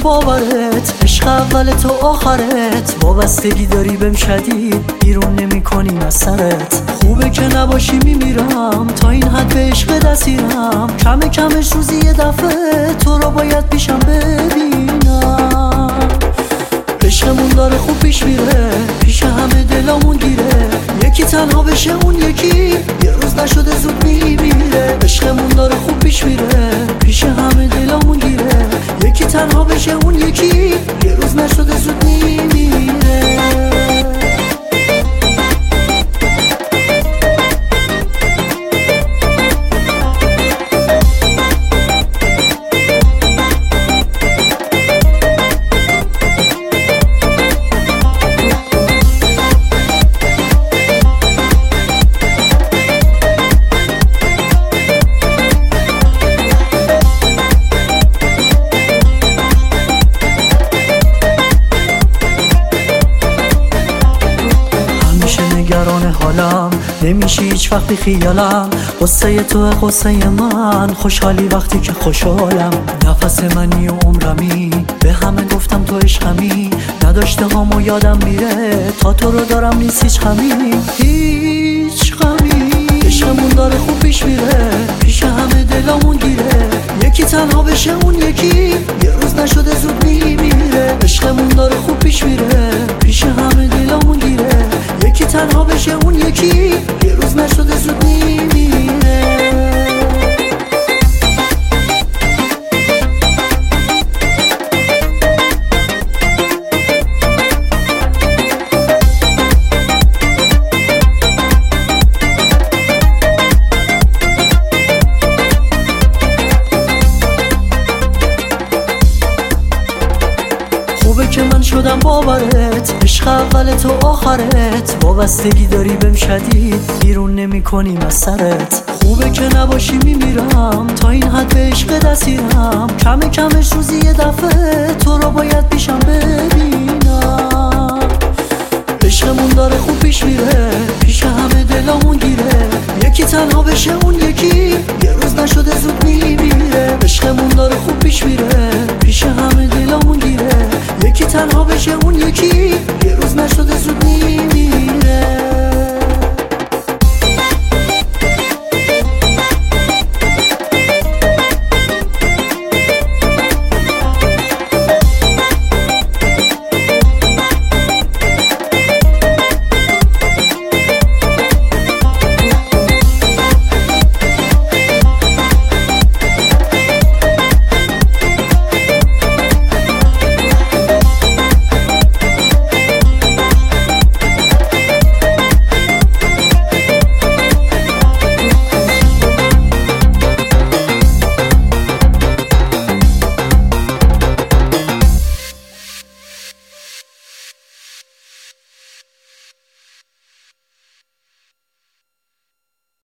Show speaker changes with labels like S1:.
S1: باورت، عشق اول تو آخرت، وابستگی داری بهم شدید، بیرون نمی کنیم از سرت. خوبه که نباشی میمیرم، تا این حد به عشق دستیرم، کم کمش روزی یه دفعه تو رو باید پیشم ببینم. عشقمون داره خوب پیش میره، پیش همه دلامون گیره، یکی تنها بشه اون یکی یه روز نشده زود میمیره. عشقمون داره خوب پیش میره، پیش همه دلامون گیره، یکی تنها بشه اون یکی یه روز نشده زود میمیره. نگران حالم نمیشه هیچ وقت خیالم، قصه تو قصه من، خوشحالی وقتی که خوشحالم. نفس منی و عمرمی، به همه گفتم تو عشقمی، نداشته هامو یادم میره، تا تو رو دارم نیست هیچ غمی، هیچ غمی. عشقمون داره خوب پیش میره، پیش همه دلامون گیره، یکی تنها بشه اون یکی یه روز نشده زود میمیره. عشقمون داره خوب پیش میره، پیش همه دلامون گیره، یکی تنها بشه اون یکی یه روز نشده زود میمیره. خوبه که من شدم باورت، عشق اول تو آخرت، وابستگی داری بهم شدید، بیرون نمی کنیم از سرت. خوبه که نباشی میمیرم، تا این حد به عشق دستیرم، کم کمش روزی یه دفعه تو رو باید پیشم ببینم. عشقمون داره خوب پیش میره، پیش همه دلامون گیره، یکی تنها بشه اون یکی یه روز نشده زود میمیره. عشقمون داره خوب پیش میره، پیش همه دلامون گیره، یکی تنها بشه اون یکی یه روز نشده زود میمیره.